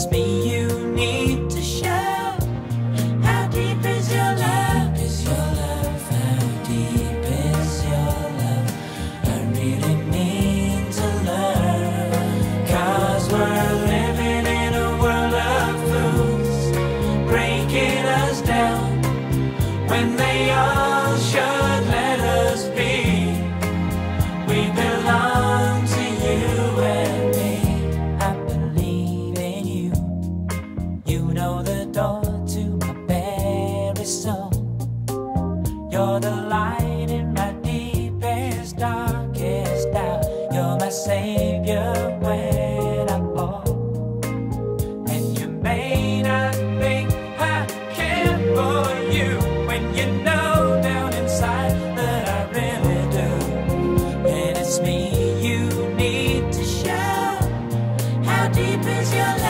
it's me you need to show. How deep is your love? How deep is your love? How deep is your love? I really need to learn. 'Cause we're living in a world of fools, breaking us down when they all should let us be. We belong to you and me. I believe in you. You know the door to my very soul. You're the light in my deepest, darkest doubt. You're my savior when I fall. And you may not think I care for you, when you know down inside that I really do. And it's me you need to show. How deep is your love?